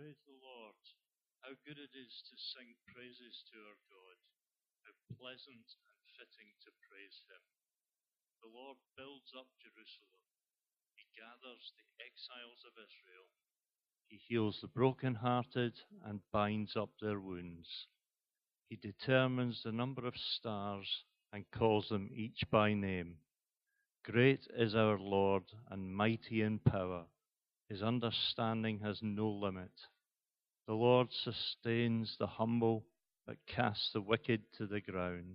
Praise the Lord. How good it is to sing praises to our God. How pleasant and fitting to praise Him. The Lord builds up Jerusalem. He gathers the exiles of Israel. He heals the brokenhearted and binds up their wounds. He determines the number of stars and calls them each by name. Great is our Lord and mighty in power. His understanding has no limit. The Lord sustains the humble, but casts the wicked to the ground.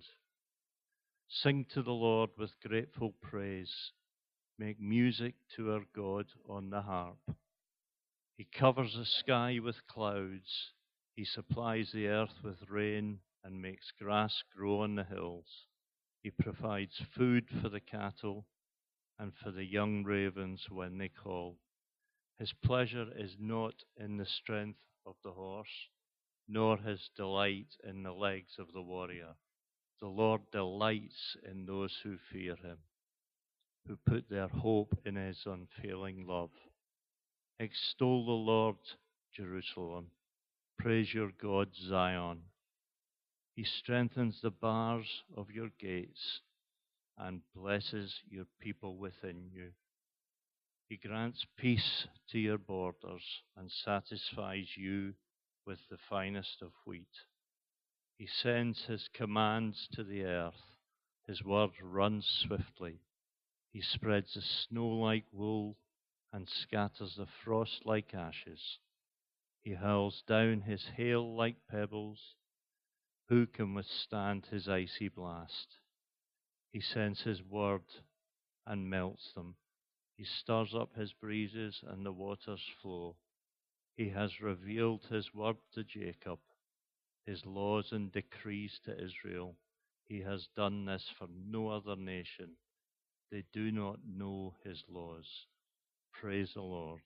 Sing to the Lord with grateful praise. Make music to our God on the harp. He covers the sky with clouds. He supplies the earth with rain and makes grass grow on the hills. He provides food for the cattle and for the young ravens when they call. His pleasure is not in the strength of the horse, nor his delight in the legs of the warrior. The Lord delights in those who fear him, who put their hope in his unfailing love. Extol the Lord, Jerusalem. Praise your God, Zion. He strengthens the bars of your gates and blesses your people within you. He grants peace to your borders and satisfies you with the finest of wheat. He sends his commands to the earth. His word runs swiftly. He spreads the snow like wool and scatters the frost like ashes. He hurls down his hail like pebbles. Who can withstand his icy blast? He sends his word and melts them. He stirs up his breezes and the waters flow. He has revealed his word to Jacob, his laws and decrees to Israel. He has done this for no other nation. They do not know his laws. Praise the Lord.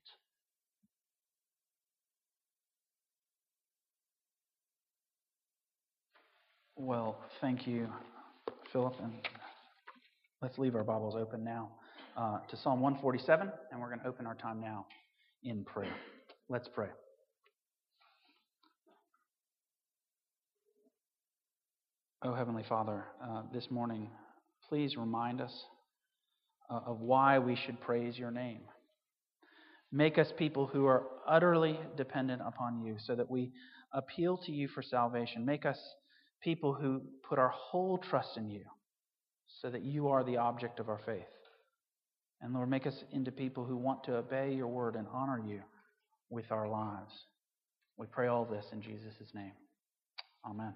Well, thank you, Philip. And let's leave our Bibles open now to Psalm 147, and we're going to open our time now in prayer. Let's pray. Oh, Heavenly Father, this morning, please remind us of why we should praise your name. Make us people who are utterly dependent upon you so that we appeal to you for salvation. Make us people who put our whole trust in you so that you are the object of our faith. And Lord, make us into people who want to obey your word and honor you with our lives. We pray all this in Jesus' name. Amen.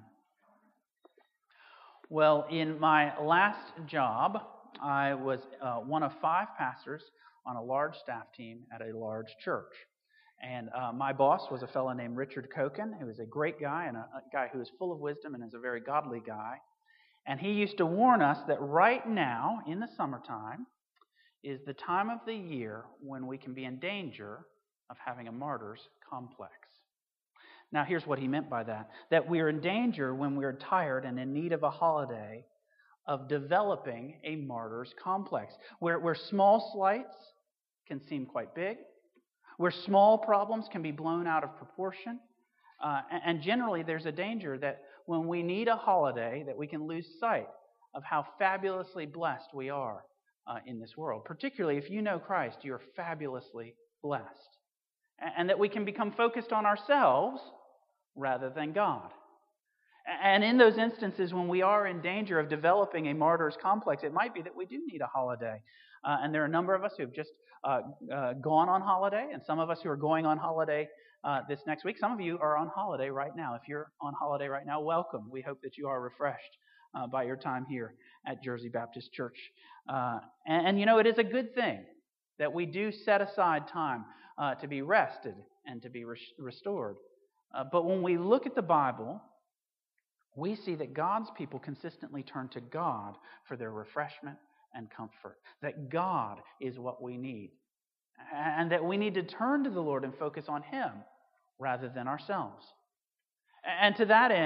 Well, in my last job, I was one of 5 pastors on a large staff team at a large church. And my boss was a fellow named Richard Koken, who is a great guy and a guy who is full of wisdom and is a very godly guy. And he used to warn us that right now, in the summertime, is the time of the year when we can be in danger of having a martyr's complex. Now, here's what he meant by that. That we're in danger when we're tired and in need of a holiday of developing a martyr's complex, where small slights can seem quite big, where small problems can be blown out of proportion, and generally there's a danger that when we need a holiday that we can lose sight of how fabulously blessed we are in this world. Particularly if you know Christ, you're fabulously blessed. And that we can become focused on ourselves rather than God. And in those instances when we are in danger of developing a martyr's complex, it might be that we do need a holiday. And there are a number of us who have just gone on holiday, and some of us who are going on holiday this next week. Some of you are on holiday right now. If you're on holiday right now, welcome. We hope that you are refreshed by your time here at Jersey Baptist Church. And you know, it is a good thing that we do set aside time to be rested and to be restored. But when we look at the Bible, we see that God's people consistently turn to God for their refreshment and comfort. That God is what we need. And that we need to turn to the Lord and focus on Him rather than ourselves. And to that end,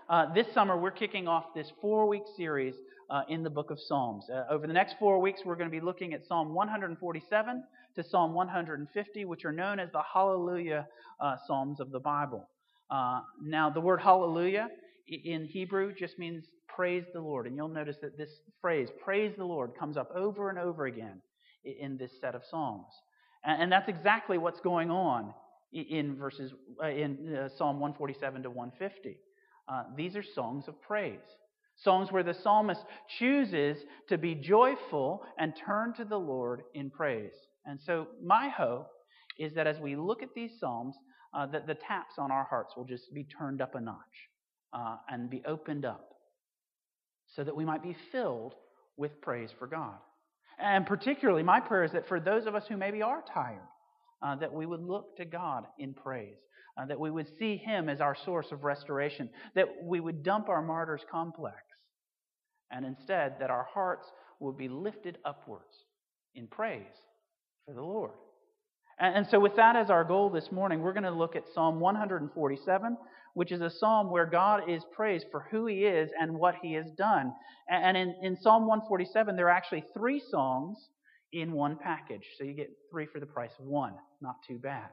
this summer we're kicking off this 4-week series in the book of Psalms. Over the next 4 weeks, we're going to be looking at Psalm 147 to Psalm 150, which are known as the Hallelujah Psalms of the Bible. Now, the word Hallelujah in Hebrew just means praise the Lord. And you'll notice that this phrase, praise the Lord, comes up over and over again in this set of Psalms. And that's exactly what's going on in Psalm 147 to 150. These are songs of praise. Songs where the psalmist chooses to be joyful and turn to the Lord in praise. And so my hope is that as we look at these psalms, that the taps on our hearts will just be turned up a notch and be opened up so that we might be filled with praise for God. And particularly, my prayer is that for those of us who maybe are tired, that we would look to God in praise, that we would see Him as our source of restoration, that we would dump our martyr's complex, and instead that our hearts would be lifted upwards in praise for the Lord. And so with that as our goal this morning, we're going to look at Psalm 147, which is a psalm where God is praised for who He is and what He has done. And in Psalm 147, there are actually 3 songs in one package. So you get 3 for the price of 1. Not too bad.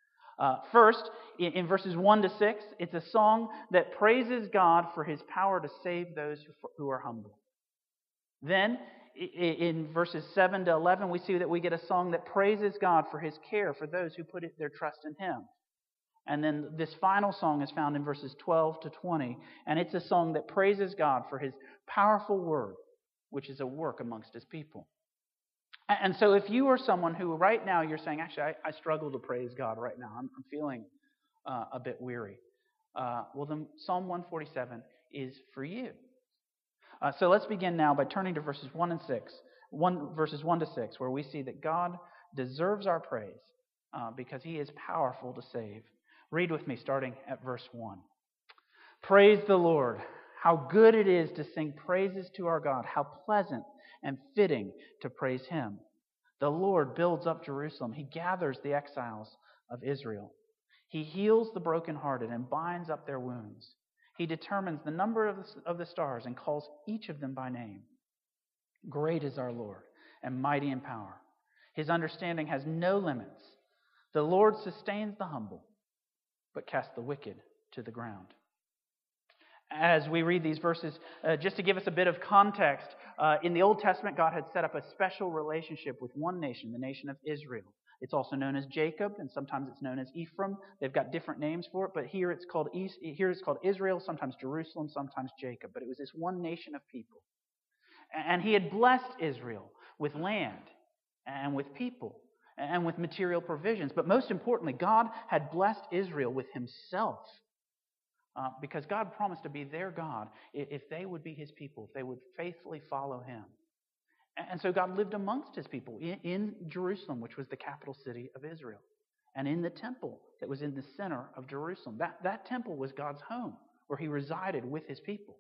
First, in verses 1 to 6, it's a song that praises God for His power to save those who are humble. Then, in verses 7 to 11, we see that we get a song that praises God for His care for those who put their trust in Him. And then this final song is found in verses 12 to 20, and it's a song that praises God for His powerful word, which is a work amongst His people. And so if you are someone who right now you're saying, actually, I struggle to praise God right now, I'm feeling a bit weary, well then Psalm 147 is for you. So let's begin now by turning to verses 1 to 6, where we see that God deserves our praise because He is powerful to save. Read with me, starting at verse 1. Praise the Lord. How good it is to sing praises to our God. How pleasant and fitting to praise Him. The Lord builds up Jerusalem. He gathers the exiles of Israel. He heals the brokenhearted and binds up their wounds. He determines the number of the stars and calls each of them by name. Great is our Lord and mighty in power. His understanding has no limits. The Lord sustains the humble, but casts the wicked to the ground. As we read these verses, just to give us a bit of context, in the Old Testament, God had set up a special relationship with one nation, the nation of Israel. It's also known as Jacob, and sometimes it's known as Ephraim. They've got different names for it, but here it's called Israel, sometimes Jerusalem, sometimes Jacob. But it was this one nation of people. And He had blessed Israel with land and with people and with material provisions. But most importantly, God had blessed Israel with Himself. Because God promised to be their God if they would be His people, if they would faithfully follow Him. And so God lived amongst His people in Jerusalem, which was the capital city of Israel, and in the temple that was in the center of Jerusalem. That temple was God's home, where He resided with His people.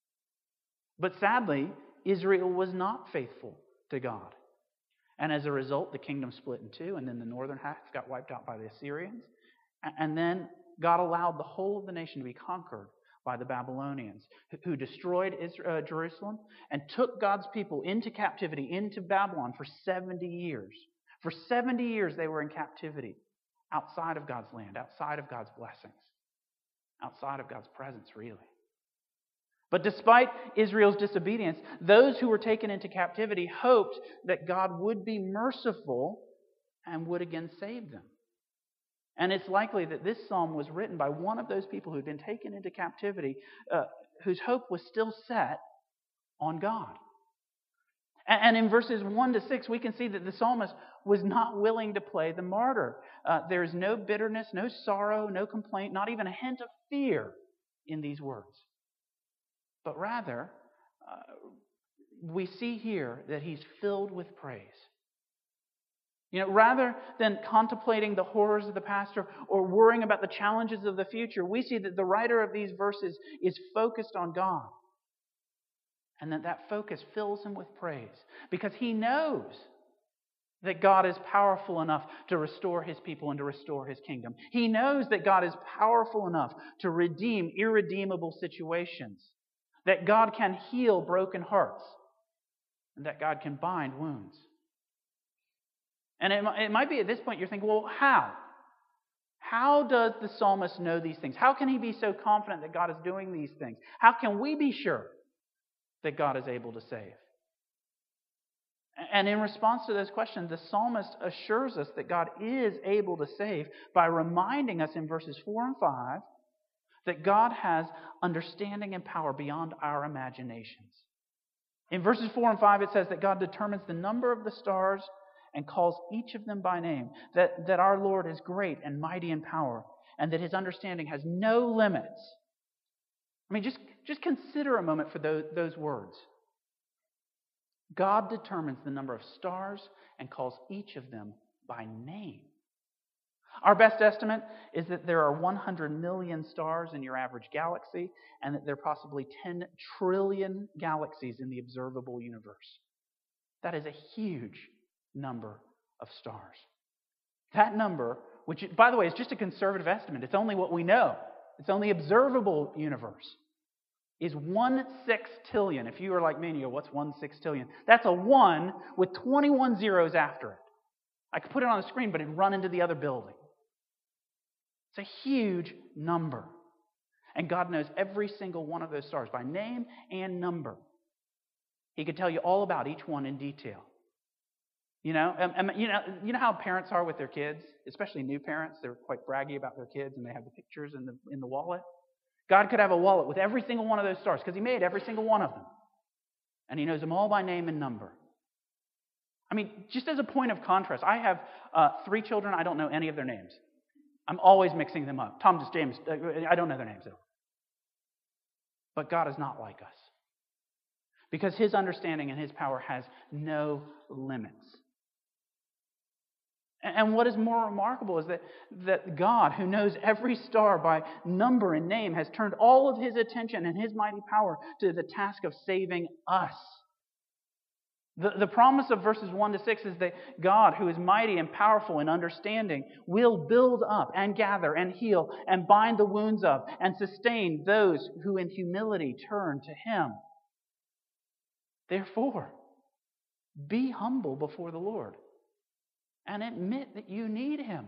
But sadly, Israel was not faithful to God. And as a result, the kingdom split in two, and then the northern half got wiped out by the Assyrians. And then God allowed the whole of the nation to be conquered by the Babylonians, who destroyed Jerusalem and took God's people into captivity, into Babylon for 70 years. For 70 years they were in captivity, outside of God's land, outside of God's blessings, outside of God's presence, really. But despite Israel's disobedience, those who were taken into captivity hoped that God would be merciful and would again save them. And it's likely that this psalm was written by one of those people who'd been taken into captivity, whose hope was still set on God. And in verses 1 to 6, we can see that the psalmist was not willing to play the martyr. There is no bitterness, no sorrow, no complaint, not even a hint of fear in these words. But rather, we see here that he's filled with praise. Rather than contemplating the horrors of the past or worrying about the challenges of the future, we see that the writer of these verses is focused on God. And that focus fills him with praise because he knows that God is powerful enough to restore his people and to restore his kingdom. He knows that God is powerful enough to redeem irredeemable situations, that God can heal broken hearts, and that God can bind wounds. And it might be at this point you're thinking, well, how? How does the psalmist know these things? How can he be so confident that God is doing these things? How can we be sure that God is able to save? And in response to those questions, the psalmist assures us that God is able to save by reminding us in verses 4 and 5 that God has understanding and power beyond our imaginations. In verses 4 and 5, it says that God determines the number of the stars and calls each of them by name, that our Lord is great and mighty in power, and that his understanding has no limits. I mean, just consider a moment for those words. God determines the number of stars and calls each of them by name. Our best estimate is that there are 100 million stars in your average galaxy, and that there are possibly 10 trillion galaxies in the observable universe. That is a huge number of stars. That number, which, by the way, is just a conservative estimate. It's only what we know. It's only observable universe. Is 1/6 trillion. If you are like me and you go, what's 1/6 trillion? That's a 1 with 21 zeros after it. I could put it on the screen, but it'd run into the other building. It's a huge number. And God knows every single one of those stars by name and number. He could tell you all about each one in detail. You know how parents are with their kids, especially new parents. They're quite braggy about their kids, and they have the pictures in the wallet. God could have a wallet with every single one of those stars because he made every single one of them. And he knows them all by name and number. I mean, just as a point of contrast, I have 3 children. I don't know any of their names. I'm always mixing them up. Tom, James, I don't know their names at all. But God is not like us. Because his understanding and his power has no limits. And what is more remarkable is that God, who knows every star by number and name, has turned all of his attention and his mighty power to the task of saving us. The promise of verses 1 to 6 is that God, who is mighty and powerful in understanding, will build up and gather and heal and bind the wounds of and sustain those who in humility turn to him. Therefore, be humble before the Lord and admit that you need him.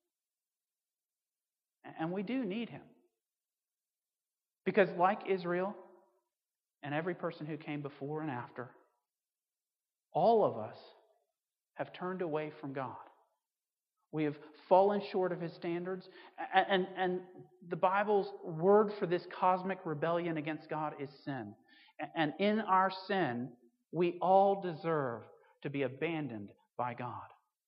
And we do need him. Because like Israel and every person who came before and after, all of us have turned away from God. We have fallen short of his standards. And the Bible's word for this cosmic rebellion against God is sin. And in our sin, we all deserve to be abandoned by God.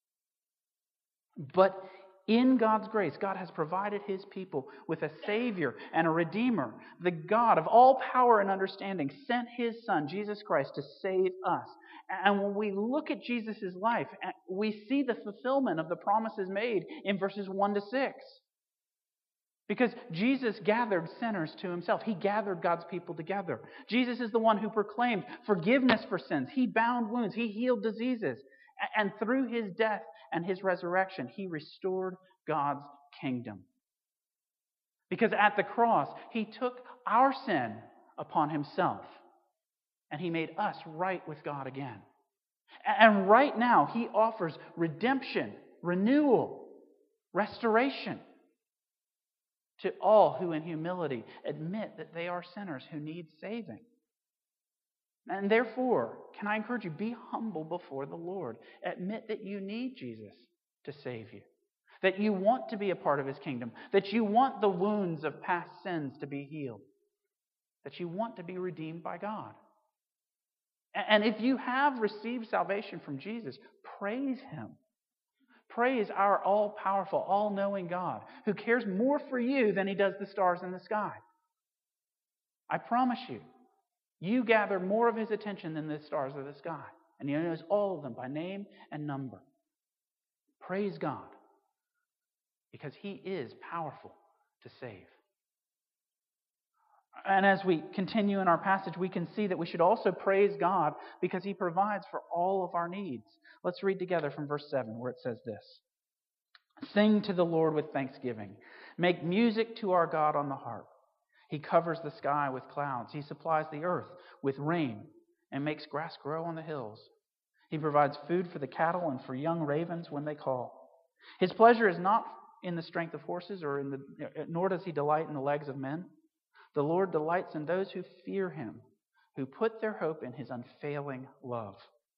But in God's grace, God has provided his people with a Savior and a Redeemer. The God of all power and understanding sent his Son, Jesus Christ, to save us. And when we look at Jesus' life, we see the fulfillment of the promises made in verses 1 to 6. Because Jesus gathered sinners to himself. He gathered God's people together. Jesus is the one who proclaimed forgiveness for sins. He bound wounds. He healed diseases. And through his death and his resurrection, he restored God's kingdom. Because at the cross, he took our sin upon himself. And he made us right with God again. And right now, he offers redemption, renewal, restoration to all who in humility admit that they are sinners who need saving. And therefore, can I encourage you, be humble before the Lord. Admit that you need Jesus to save you. That you want to be a part of his kingdom. That you want the wounds of past sins to be healed. That you want to be redeemed by God. And if you have received salvation from Jesus, praise him. Praise our all-powerful, all-knowing God who cares more for you than he does the stars in the sky. I promise you, you gather more of his attention than the stars of the sky. And he knows all of them by name and number. Praise God, because he is powerful to save. And as we continue in our passage, we can see that we should also praise God because He provides for all of our needs. Let's read together from verse 7 where it says this. Sing to the Lord with thanksgiving. Make music to our God on the harp. He covers the sky with clouds. He supplies the earth with rain and makes grass grow on the hills. He provides food for the cattle and for young ravens when they call. His pleasure is not in the strength of horses, nor does He delight in the legs of men. The Lord delights in those who fear Him, who put their hope in His unfailing love.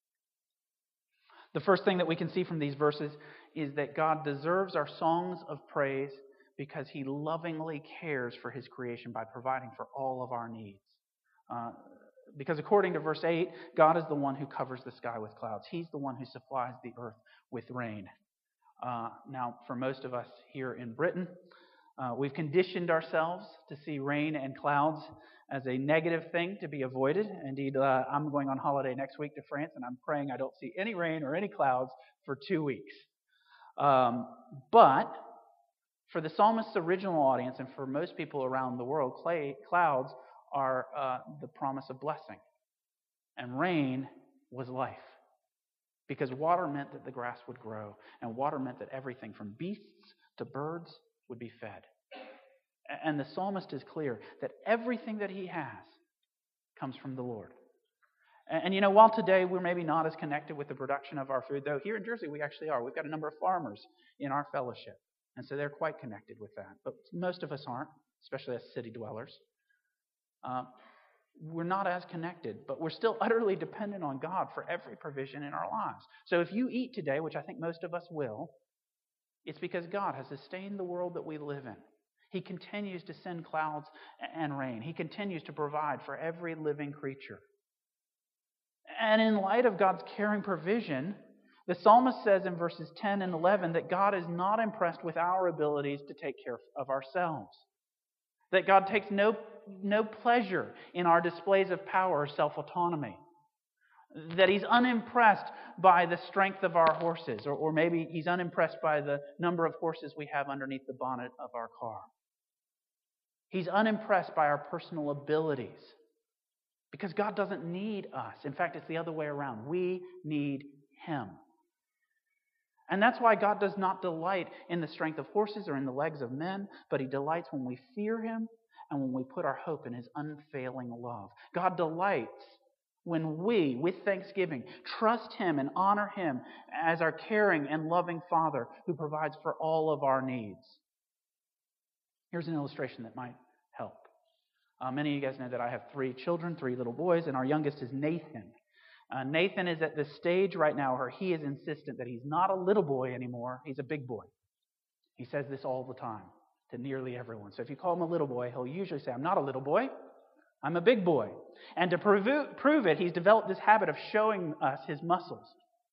The first thing that we can see from these verses is that God deserves our songs of praise because He lovingly cares for His creation by providing for all of our needs. Because according to verse 8, God is the one who covers the sky with clouds. He's the one who supplies the earth with rain. Now, for most of us here in Britain, we've conditioned ourselves to see rain and clouds as a negative thing to be avoided. Indeed, I'm going on holiday next week to France, and I'm praying I don't see any rain or any clouds for 2 weeks. But for the psalmist's original audience and for most people around the world, clouds are the promise of blessing. And rain was life. Because water meant that the grass would grow, and water meant that everything from beasts to birds would be fed. And the psalmist is clear that everything that he has comes from the Lord. And you know, while today we're maybe not as connected with the production of our food, though here in Jersey we actually are. We've got a number of farmers in our fellowship, and so they're quite connected with that. But most of us aren't, especially as city dwellers. We're not as connected, but we're still utterly dependent on God for every provision in our lives. So if you eat today, which I think most of us will, it's because God has sustained the world that we live in. He continues to send clouds and rain. He continues to provide for every living creature. And in light of God's caring provision, the psalmist says in verses 10 and 11 that God is not impressed with our abilities to take care of ourselves. That God takes no pleasure in our displays of power or self-autonomy. That He's unimpressed by the strength of our horses, or maybe He's unimpressed by the number of horses we have underneath the bonnet of our car. He's unimpressed by our personal abilities. Because God doesn't need us. In fact, it's the other way around. We need Him. And that's why God does not delight in the strength of horses or in the legs of men, but He delights when we fear Him and when we put our hope in His unfailing love. God delights when we, with thanksgiving, trust Him and honor Him as our caring and loving Father who provides for all of our needs. Here's an illustration that might help. Many of you guys know that I have 3 children, 3 little boys, and our youngest is Nathan. Nathan is at the stage right now where he is insistent that he's not a little boy anymore, he's a big boy. He says this all the time to nearly everyone. So if you call him a little boy, he'll usually say, I'm not a little boy, I'm a big boy. And to prove it, he's developed this habit of showing us his muscles.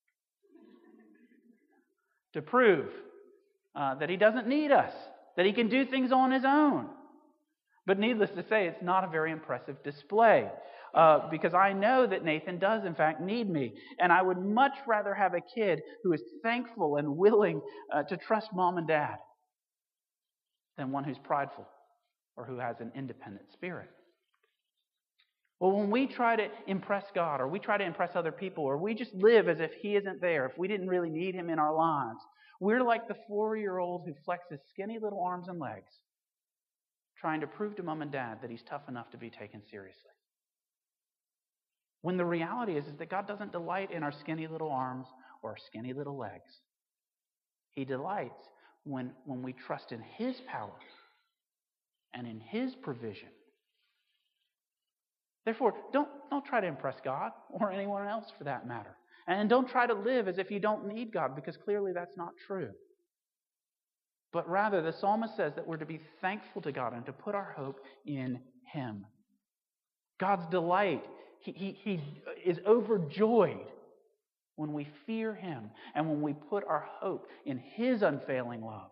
To prove that he doesn't need us, that he can do things on his own. But needless to say, it's not a very impressive display. Because I know that Nathan does, in fact, need me. And I would much rather have a kid who is thankful and willing to trust mom and dad than one who's prideful or who has an independent spirit. Well, when we try to impress God or we try to impress other people or we just live as if He isn't there, if we didn't really need Him in our lives, we're like the 4-year-old who flexes skinny little arms and legs, trying to prove to mom and dad that he's tough enough to be taken seriously. When the reality is that God doesn't delight in our skinny little arms or our skinny little legs. He delights when we trust in His power and in His provision. Therefore, don't try to impress God or anyone else for that matter. And don't try to live as if you don't need God, because clearly that's not true. But rather, the psalmist says that we're to be thankful to God and to put our hope in Him. God's delight, He is overjoyed when we fear Him and when we put our hope in His unfailing love.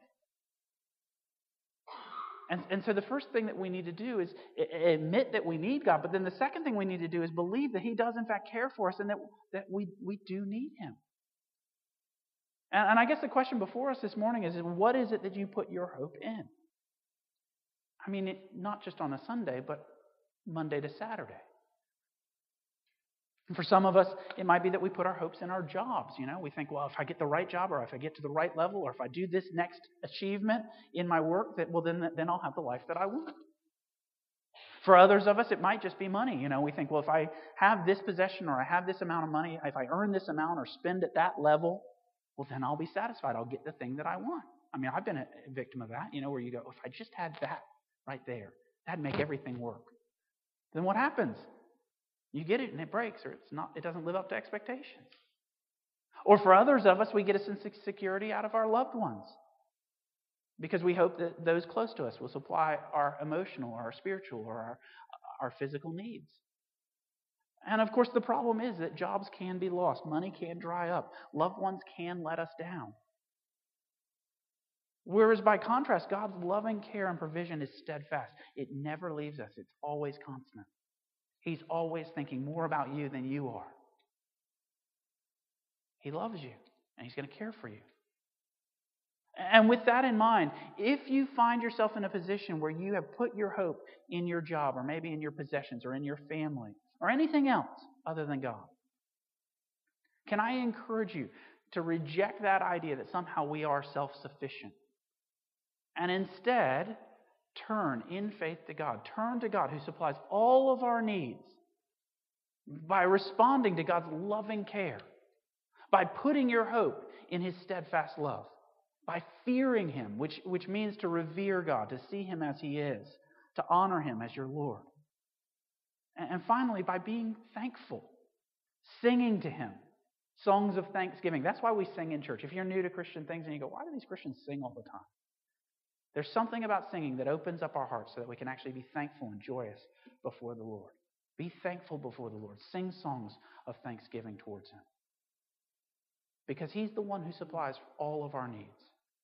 And so the first thing that we need to do is admit that we need God, but then the second thing we need to do is believe that He does in fact care for us and that we do need Him. And I guess the question before us this morning is, what is it that you put your hope in? I mean, not just on a Sunday, but Monday to Saturday. And for some of us, it might be that we put our hopes in our jobs. We think, well, if I get the right job, or if I get to the right level, or if I do this next achievement in my work, then I'll have the life that I want. For others of us, it might just be money. We think, well, if I have this possession, or I have this amount of money, if I earn this amount or spend at that level, well, then I'll be satisfied. I'll get the thing that I want. I mean, I've been a victim of that, where you go, if I just had that right there, that'd make everything work. Then what happens? You get it and it breaks, or it doesn't live up to expectations. Or for others of us, we get a sense of security out of our loved ones, because we hope that those close to us will supply our emotional, or our spiritual, or our physical needs. And of course, the problem is that jobs can be lost. Money can dry up. Loved ones can let us down. Whereas by contrast, God's loving care and provision is steadfast. It never leaves us. It's always constant. He's always thinking more about you than you are. He loves you, and He's going to care for you. And with that in mind, if you find yourself in a position where you have put your hope in your job, or maybe in your possessions, or in your family, or anything else other than God, can I encourage you to reject that idea that somehow we are self-sufficient, and instead turn in faith to God. Turn to God, who supplies all of our needs, by responding to God's loving care, by putting your hope in His steadfast love, by fearing Him, which means to revere God, to see Him as He is, to honor Him as your Lord. And finally, by being thankful, singing to Him songs of thanksgiving. That's why we sing in church. If you're new to Christian things and you go, why do these Christians sing all the time? There's something about singing that opens up our hearts so that we can actually be thankful and joyous before the Lord. Be thankful before the Lord. Sing songs of thanksgiving towards Him, because He's the one who supplies all of our needs.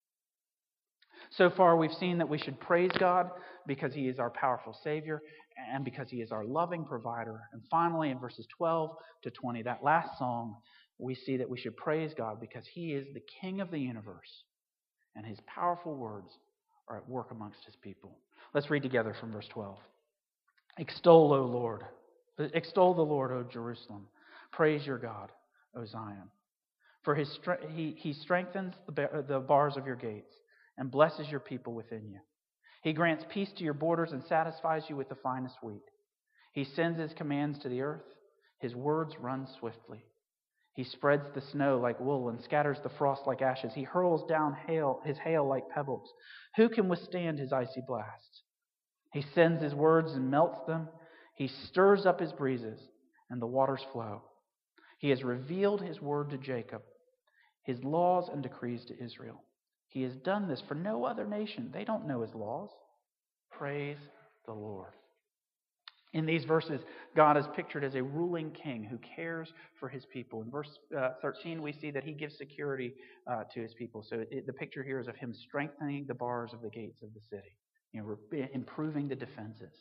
So far, we've seen that we should praise God because He is our powerful Savior, and because He is our loving provider. And finally, in verses 12 to 20, that last song, we see that we should praise God because He is the King of the universe, and His powerful words are at work amongst His people. Let's read together from verse 12. Extol, O Lord. Extol the Lord, O Jerusalem. Praise your God, O Zion. For He strengthens the bars of your gates and blesses your people within you. He grants peace to your borders and satisfies you with the finest wheat. He sends His commands to the earth. His words run swiftly. He spreads the snow like wool and scatters the frost like ashes. He hurls down His hail like pebbles. Who can withstand His icy blasts? He sends His words and melts them. He stirs up His breezes, and the waters flow. He has revealed His word to Jacob, His laws and decrees to Israel. He has done this for no other nation. They don't know His laws. Praise the Lord. In these verses, God is pictured as a ruling king who cares for His people. In verse 13, we see that He gives security to His people. So the picture here is of Him strengthening the bars of the gates of the city, improving the defenses.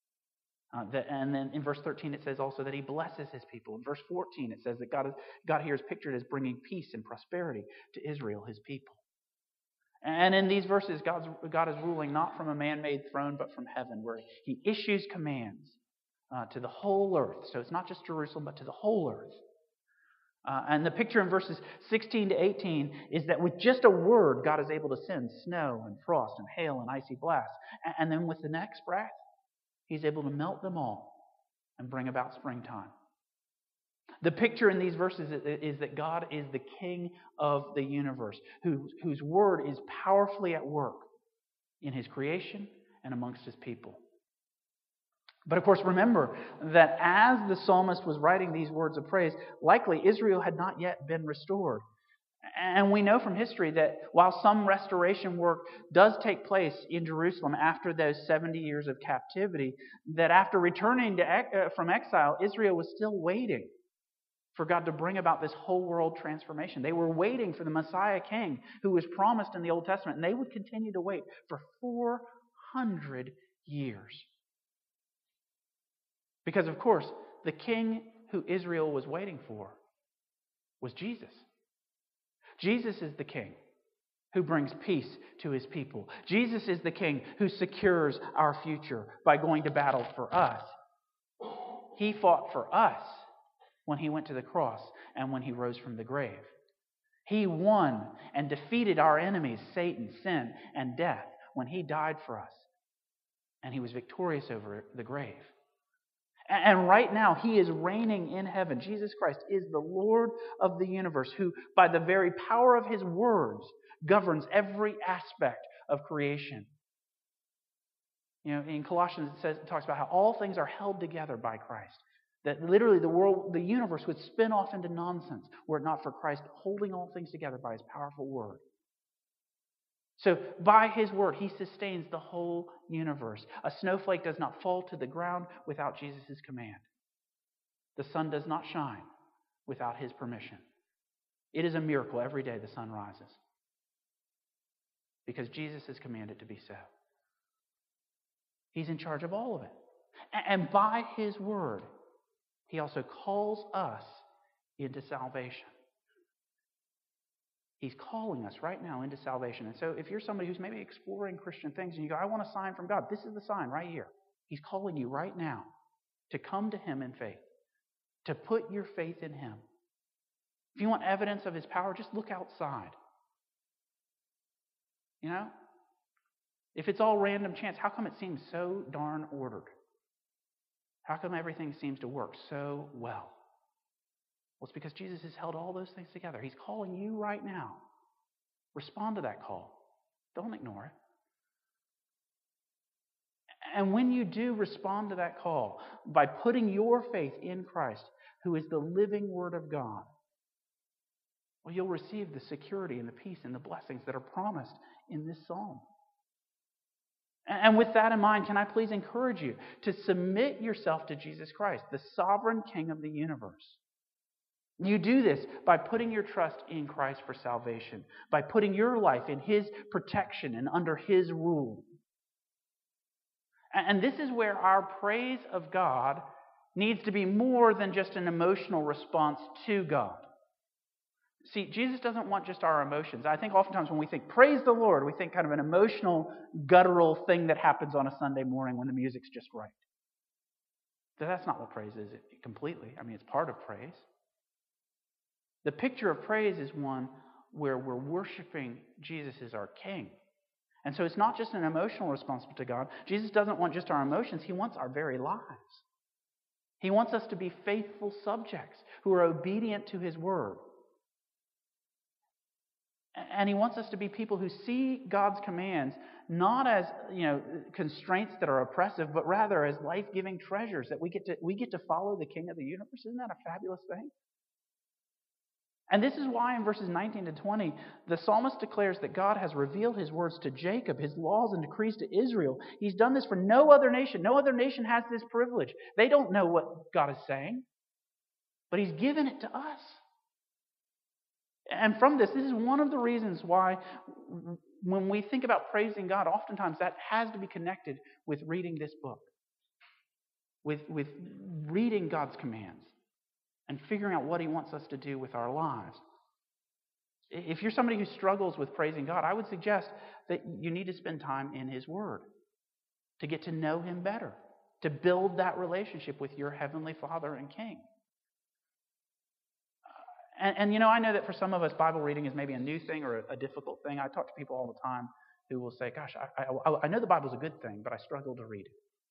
And then in verse 13, it says also that He blesses His people. In verse 14, it says that God here is pictured as bringing peace and prosperity to Israel, His people. And in these verses, God is ruling not from a man-made throne, but from heaven, where He issues commands to the whole earth. So it's not just Jerusalem, but to the whole earth. And the picture in verses 16 to 18 is that with just a word, God is able to send snow and frost and hail and icy blasts. And then with the next breath, He's able to melt them all and bring about springtime. The picture in these verses is that God is the King of the universe, whose word is powerfully at work in His creation and amongst His people. But of course, remember that as the psalmist was writing these words of praise, likely Israel had not yet been restored. And we know from history that while some restoration work does take place in Jerusalem after those 70 years of captivity, that after returning from exile, Israel was still waiting for God to bring about this whole world transformation. They were waiting for the Messiah King who was promised in the Old Testament, and they would continue to wait for 400 years. Because, of course, the king who Israel was waiting for was Jesus. Jesus is the king who brings peace to His people. Jesus is the king who secures our future by going to battle for us He fought for us when He went to the cross and when He rose from the grave. He won and defeated our enemies, Satan, sin, and death, when He died for us. And He was victorious over the grave. And right now, He is reigning in heaven. Jesus Christ is the Lord of the universe, who, by the very power of His words, governs every aspect of creation. In Colossians it talks about how all things are held together by Christ. That literally the universe would spin off into nonsense were it not for Christ holding all things together by His powerful word. So by His word, He sustains the whole universe. A snowflake does not fall to the ground without Jesus' command. The sun does not shine without His permission. It is a miracle every day the sun rises, because Jesus has commanded to be so. He's in charge of all of it. And by His word, He also calls us into salvation. He's calling us right now into salvation. And so if you're somebody who's maybe exploring Christian things and you go, I want a sign from God, this is the sign right here. He's calling you right now to come to Him in faith, to put your faith in Him. If you want evidence of His power, just look outside. If it's all random chance, how come it seems so darn ordered? How come everything seems to work so well? Well, it's because Jesus has held all those things together. He's calling you right now. Respond to that call. Don't ignore it. And when you do respond to that call, by putting your faith in Christ, who is the living Word of God, well, you'll receive the security and the peace and the blessings that are promised in this psalm. And with that in mind, can I please encourage you to submit yourself to Jesus Christ, the sovereign King of the universe? You do this by putting your trust in Christ for salvation, by putting your life in His protection and under His rule. And this is where our praise of God needs to be more than just an emotional response to God. See, Jesus doesn't want just our emotions. I think oftentimes when we think, praise the Lord, we think kind of an emotional, guttural thing that happens on a Sunday morning when the music's just right. But that's not what praise is completely. I mean, it's part of praise. The picture of praise is one where we're worshiping Jesus as our King. And so it's not just an emotional response to God. Jesus doesn't want just our emotions. He wants our very lives. He wants us to be faithful subjects who are obedient to His word. And He wants us to be people who see God's commands not as, constraints that are oppressive, but rather as life-giving treasures that we get to follow the King of the universe. Isn't that a fabulous thing? And this is why in verses 19 to 20, the psalmist declares that God has revealed His words to Jacob, His laws and decrees to Israel. He's done this for no other nation. No other nation has this privilege. They don't know what God is saying, but He's given it to us. And from this is one of the reasons why when we think about praising God, oftentimes that has to be connected with reading this book, with reading God's commands and figuring out what He wants us to do with our lives. If you're somebody who struggles with praising God, I would suggest that you need to spend time in His Word to get to know Him better, to build that relationship with your Heavenly Father and King. And I know that for some of us, Bible reading is maybe a new thing or a difficult thing. I talk to people all the time who will say, gosh, I know the Bible's a good thing, but I struggle to read it.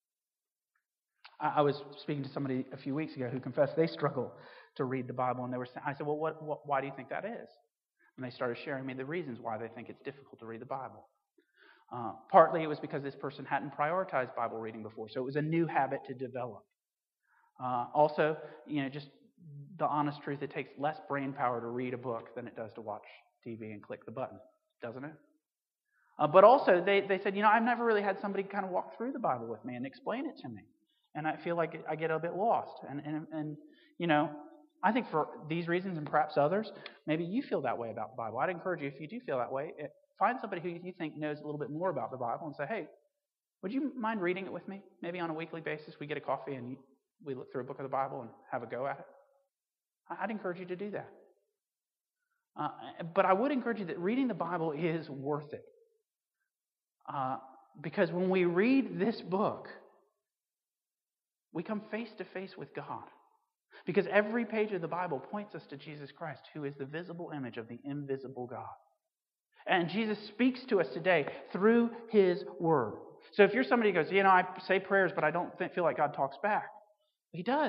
I was speaking to somebody a few weeks ago who confessed they struggle to read the Bible, and I said, well, why do you think that is? And they started sharing me the reasons why they think it's difficult to read the Bible. Partly it was because this person hadn't prioritized Bible reading before, so it was a new habit to develop. Also, just the honest truth, it takes less brain power to read a book than it does to watch TV and click the button, doesn't it? But also, they said, I've never really had somebody kind of walk through the Bible with me and explain it to me. And I feel like I get a bit lost. And I think for these reasons and perhaps others, maybe you feel that way about the Bible. I'd encourage you, if you do feel that way, find somebody who you think knows a little bit more about the Bible and say, hey, would you mind reading it with me? Maybe on a weekly basis we get a coffee and we look through a book of the Bible and have a go at it. I'd encourage you to do that. But I would encourage you that reading the Bible is worth it. Because when we read this book, We come face to face with God. Because every page of the Bible points us to Jesus Christ, who is the visible image of the invisible God. And Jesus speaks to us today through His Word. So if you're somebody who goes, I say prayers, but I don't feel like God talks back. He does.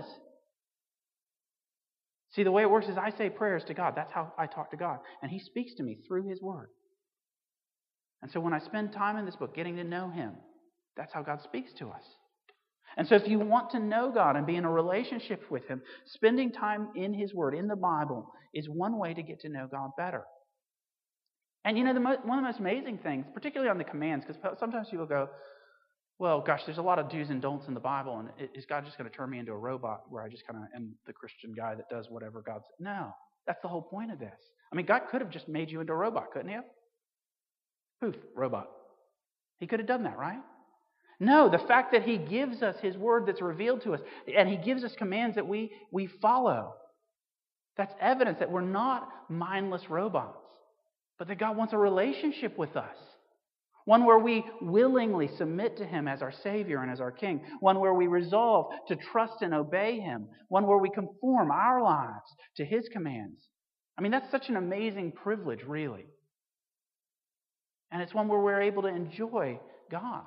See, the way it works is I say prayers to God. That's how I talk to God. And He speaks to me through His Word. And so when I spend time in this book getting to know Him, that's how God speaks to us. And so if you want to know God and be in a relationship with Him, spending time in His Word, in the Bible, is one way to get to know God better. And one of the most amazing things, particularly on the commands, because sometimes people go, well, gosh, there's a lot of do's and don'ts in the Bible, and is God just going to turn me into a robot where I just kind of am the Christian guy that does whatever God says? No, that's the whole point of this. I mean, God could have just made you into a robot, couldn't He have? Poof, robot. He could have done that, right? No, the fact that He gives us His Word that's revealed to us, and He gives us commands that we follow, that's evidence that we're not mindless robots, but that God wants a relationship with us. One where we willingly submit to Him as our Savior and as our King. One where we resolve to trust and obey Him. One where we conform our lives to His commands. I mean, that's such an amazing privilege, really. And it's one where we're able to enjoy God.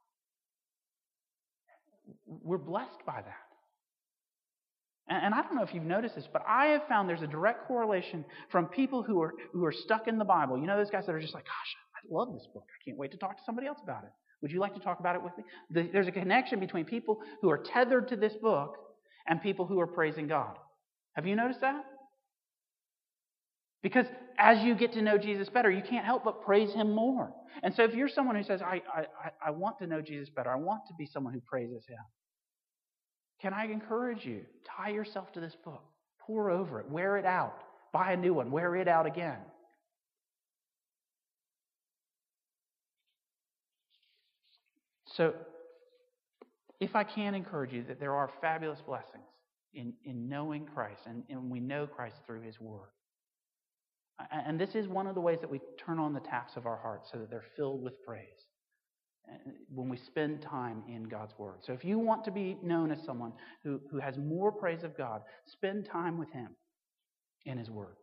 We're blessed by that. And I don't know if you've noticed this, but I have found there's a direct correlation from people who are stuck in the Bible. You know those guys that are just like, gosh, I love this book. I can't wait to talk to somebody else about it. Would you like to talk about it with me? There's a connection between people who are tethered to this book and people who are praising God. Have you noticed that? Because as you get to know Jesus better, you can't help but praise Him more. And so if you're someone who says, I want to know Jesus better, I want to be someone who praises Him, can I encourage you, tie yourself to this book, pore over it, wear it out, buy a new one, wear it out again. So, if I can encourage you that there are fabulous blessings in knowing Christ, and we know Christ through His Word. And this is one of the ways that we turn on the taps of our hearts so that they're filled with praise when we spend time in God's Word. So if you want to be known as someone who has more praise of God, spend time with Him in His Word.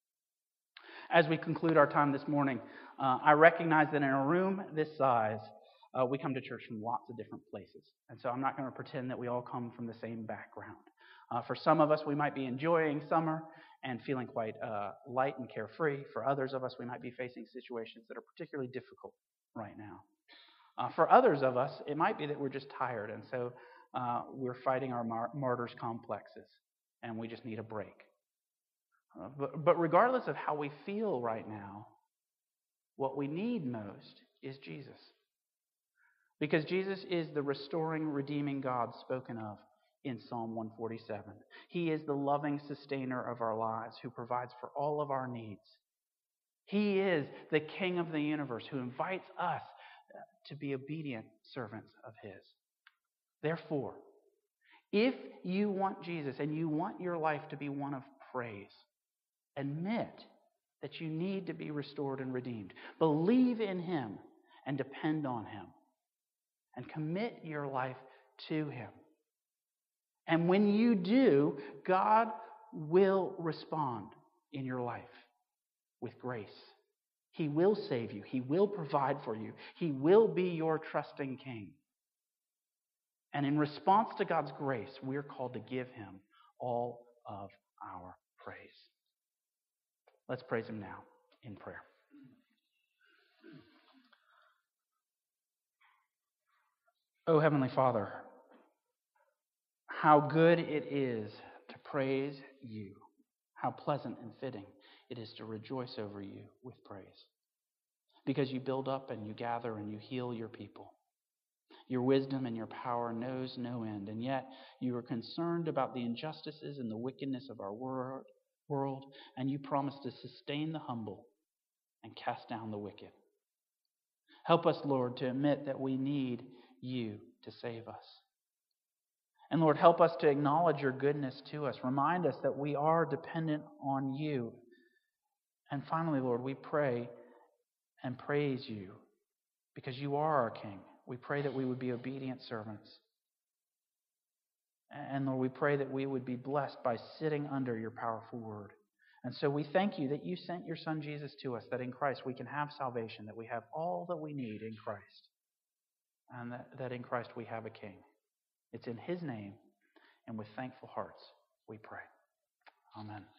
As we conclude our time this morning, I recognize that in a room this size, we come to church from lots of different places. And so I'm not going to pretend that we all come from the same background. For some of us, we might be enjoying summer and feeling quite light and carefree. For others of us, we might be facing situations that are particularly difficult right now. For others of us, it might be that we're just tired, and so we're fighting our martyrs' complexes, and we just need a break. But regardless of how we feel right now, what we need most is Jesus. Because Jesus is the restoring, redeeming God spoken of in Psalm 147. He is the loving sustainer of our lives who provides for all of our needs. He is the King of the universe who invites us to be obedient servants of His. Therefore, if you want Jesus and you want your life to be one of praise, admit that you need to be restored and redeemed. Believe in Him and depend on Him. And commit your life to Him. And when you do, God will respond in your life with grace. He will save you. He will provide for you. He will be your trusting King. And in response to God's grace, we're called to give Him all of our praise. Let's praise Him now in prayer. Oh, Heavenly Father, how good it is to praise You. How pleasant and fitting it is to rejoice over You with praise. Because You build up and You gather and You heal Your people. Your wisdom and Your power knows no end, and yet You are concerned about the injustices and the wickedness of our world, and You promise to sustain the humble and cast down the wicked. Help us, Lord, to admit that we need You to save us. And Lord, help us to acknowledge Your goodness to us. Remind us that we are dependent on You. And finally, Lord, we pray and praise You because You are our King. We pray that we would be obedient servants. And Lord, we pray that we would be blessed by sitting under your powerful word. And so we thank you that you sent your Son Jesus to us, that in Christ we can have salvation, that we have all that we need in Christ, and that in Christ we have a King. It's in his name and with thankful hearts we pray. Amen.